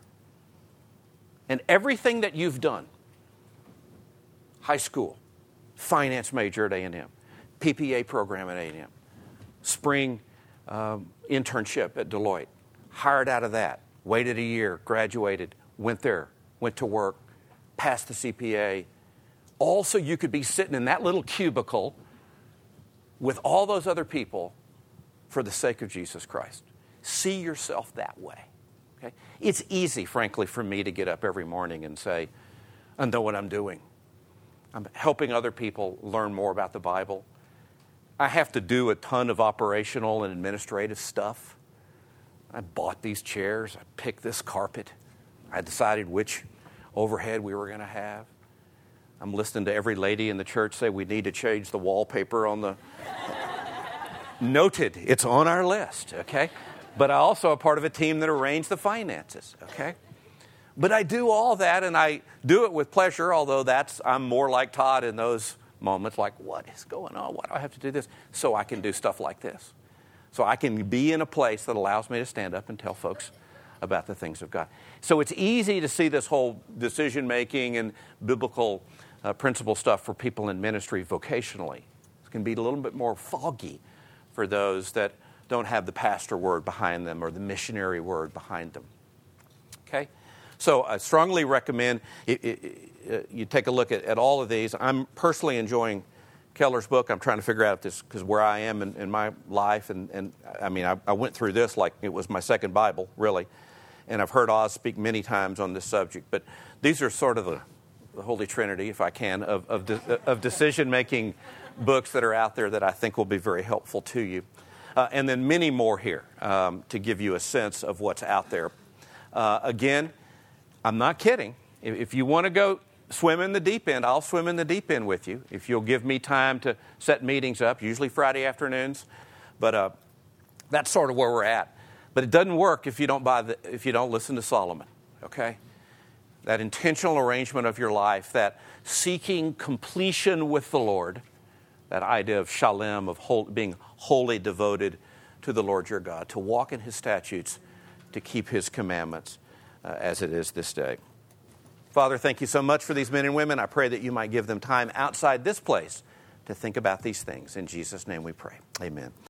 And everything that you've done, high school, finance major at A and M, P P A program at A and M, spring um, internship at Deloitte, hired out of that, waited a year, graduated, went there, went to work, passed the C P A. Also, you could be sitting in that little cubicle with all those other people for the sake of Jesus Christ. See yourself that way. Okay? It's easy, frankly, for me to get up every morning and say, I know what I'm doing. I'm helping other people learn more about the Bible. I have to do a ton of operational and administrative stuff. I bought these chairs. I picked this carpet. I decided which overhead we were going to have. I'm listening to every lady in the church say we need to change the wallpaper on the... Noted. It's on our list, okay? But I also am part of a team that arranged the finances, okay? But I do all that, and I do it with pleasure, although that's I'm more like Todd in those moments, like, what is going on? Why do I have to do this? So I can do stuff like this. So I can be in a place that allows me to stand up and tell folks about the things of God. So it's easy to see this whole decision-making and biblical uh, principle stuff for people in ministry vocationally. It can be a little bit more foggy for those that don't have the pastor word behind them or the missionary word behind them. Okay? So I strongly recommend it, it, it, you take a look at, at all of these. I'm personally enjoying Keller's book. I'm trying to figure out this because where I am in, in my life, and, and I mean, I, I went through this like it was my second Bible, really. And I've heard Oz speak many times on this subject. But these are sort of the, the Holy Trinity, if I can, of, of, de, of decision-making books that are out there that I think will be very helpful to you. Uh, and then many more here um, to give you a sense of what's out there. Uh, again, I'm not kidding. If, if you want to go swim in the deep end, I'll swim in the deep end with you. If you'll give me time to set meetings up, usually Friday afternoons. But uh, that's sort of where we're at. But it doesn't work if you don't buy the, if you don't listen to Solomon, okay? That intentional arrangement of your life, that seeking completion with the Lord, that idea of shalem, of whole, being wholly devoted to the Lord your God, to walk in His statutes, to keep His commandments uh, as it is this day. Father, thank you so much for these men and women. I pray that you might give them time outside this place to think about these things. In Jesus' name we pray. Amen.